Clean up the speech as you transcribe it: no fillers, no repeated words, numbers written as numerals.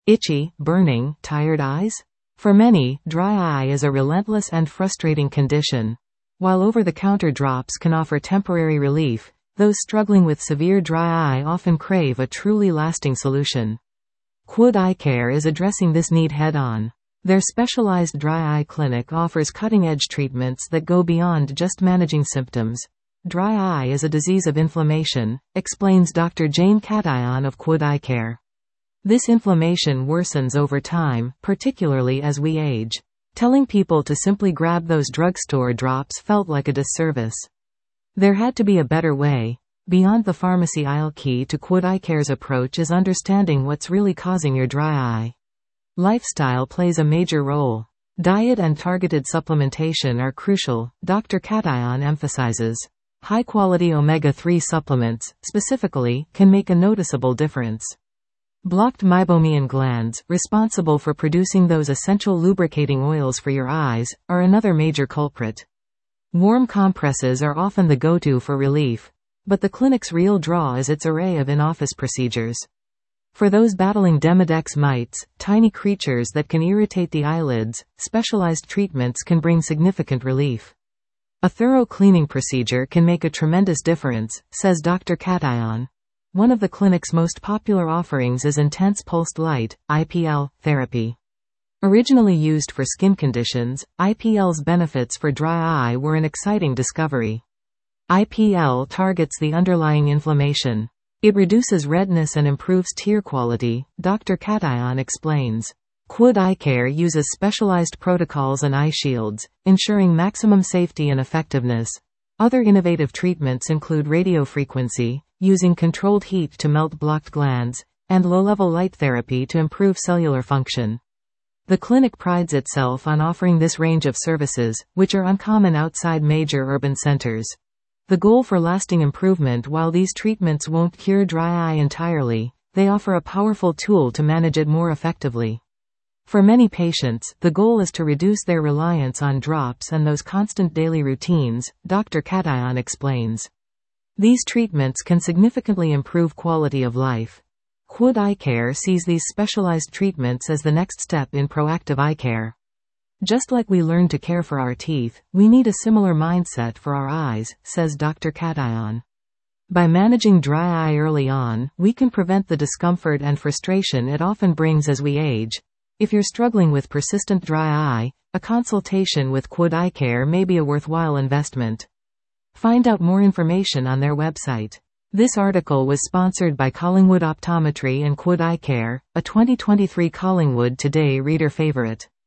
Itchy, burning, tired eyes? For many, dry eye is a relentless and frustrating condition. While over-the-counter drops can offer temporary relief, those struggling with severe dry eye often crave a truly lasting solution. Quote Eye Care is addressing this need head-on. Their specialized dry eye clinic offers cutting-edge treatments that go beyond just managing symptoms. Dry eye is a disease of inflammation, explains Dr. Jane Catayan of Quote Eye Care. This inflammation worsens over time, particularly as we age. Telling people to simply grab those drugstore drops felt like a disservice. There had to be a better way. Beyond the pharmacy aisle, key to Quote Eye Care's approach is understanding what's really causing your dry eye. Lifestyle plays a major role. Diet and targeted supplementation are crucial, Dr. Catayan emphasizes. High-quality omega-3 supplements, specifically, can make a noticeable difference. Blocked meibomian glands, responsible for producing those essential lubricating oils for your eyes, are another major culprit. Warm compresses are often the go-to for relief. But the clinic's real draw is its array of in-office procedures. For those battling Demodex mites, tiny creatures that can irritate the eyelids, specialized treatments can bring significant relief. A thorough cleaning procedure can make a tremendous difference, says Dr. Catayan. One of the clinic's most popular offerings is intense pulsed light, IPL, therapy. Originally used for skin conditions, IPL's benefits for dry eye were an exciting discovery. IPL targets the underlying inflammation. It reduces redness and improves tear quality, Dr. Catayan explains. Quote Eye Care uses specialized protocols and eye shields, ensuring maximum safety and effectiveness. Other innovative treatments include radiofrequency, using controlled heat to melt blocked glands, and low-level light therapy to improve cellular function. The clinic prides itself on offering this range of services, which are uncommon outside major urban centers. The goal for lasting improvement: while these treatments won't cure dry eye entirely, they offer a powerful tool to manage it more effectively. For many patients, the goal is to reduce their reliance on drops and those constant daily routines, Dr. Catayan explains. These treatments can significantly improve quality of life. Quote Eye Care sees these specialized treatments as the next step in proactive eye care. Just like we learn to care for our teeth, we need a similar mindset for our eyes, says Dr. Catayan. By managing dry eye early on, we can prevent the discomfort and frustration it often brings as we age. If you're struggling with persistent dry eye, a consultation with Quote Eye Care may be a worthwhile investment. Find out more information on their website. This article was sponsored by Collingwood Optometry and Quote Eye Care, a 2023 Collingwood Today reader favorite.